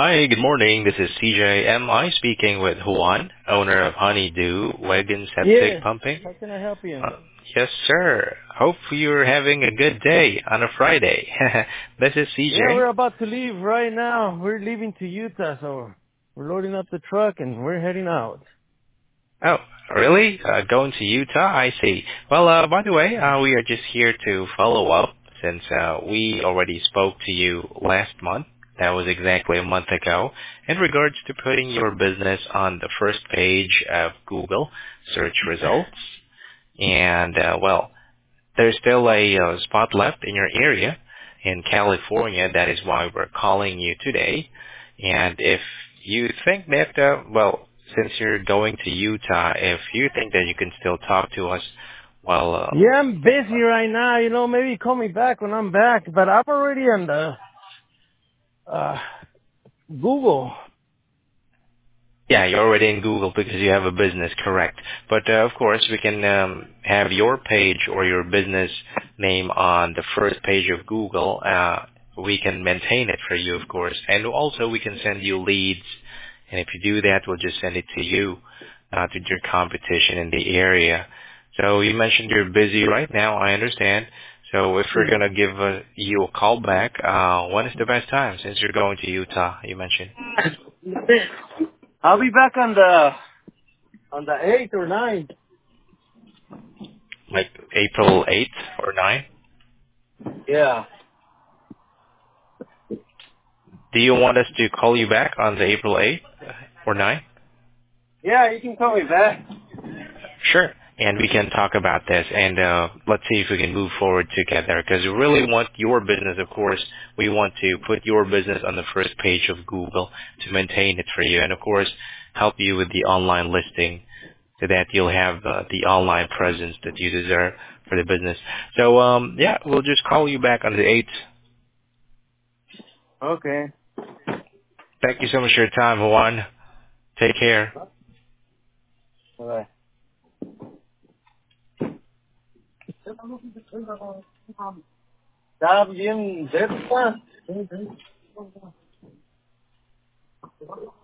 Hi, good morning. This is CJ. Am I speaking with Juan, owner of Honeydew Wagon Septic Yes. Pumping? How can I help you? Uh, yes, sir. Hope you're having a good day on a Friday. This is Yeah, CJ. we're about to leave right now. We're leaving to Utah, so we're loading up the truck and we're heading out. Oh, really? Going to Utah? I see. Well, by the way, we are just here to follow up since we already spoke to you last month. That was exactly a month ago in regards to putting your business on the first page of Google search results. And, well, there's still a spot left in your area in California. That is why we're calling you today. And if you think that, well, since you're going to Utah, if you think that you can still talk to us, well, Yeah, I'm busy right now. You know, maybe call me back when I'm back. But I'm already on the Google. yeah, you're already in Google because you have a business, correct. But of course, we can have your page or your business name on the first page of Google. We can maintain it for you, of course. And also, we can send you leads. And if you do that, we'll just send it to you, to your competition in the area. So you mentioned you're busy right now. I understand. So if we're going to give you a call back, when is the best time since you're going to Utah, you mentioned? I'll be back on the 8th or 9th. Like April 8th or 9th? Yeah. Do you want us to call you back on the April 8th or 9th? Yeah, you can call me back. Sure. And we can talk about this and let's see if we can move forward together because we really want your business, of course. We want to put your business on the first page of Google to maintain it for you and, of course, help you with the online listing so that you'll have the online presence that you deserve for the business. So, yeah, we'll just call you back on the 8th. Okay. Thank you so much for your time, Juan. Take care. Bye. Está bien, cerca.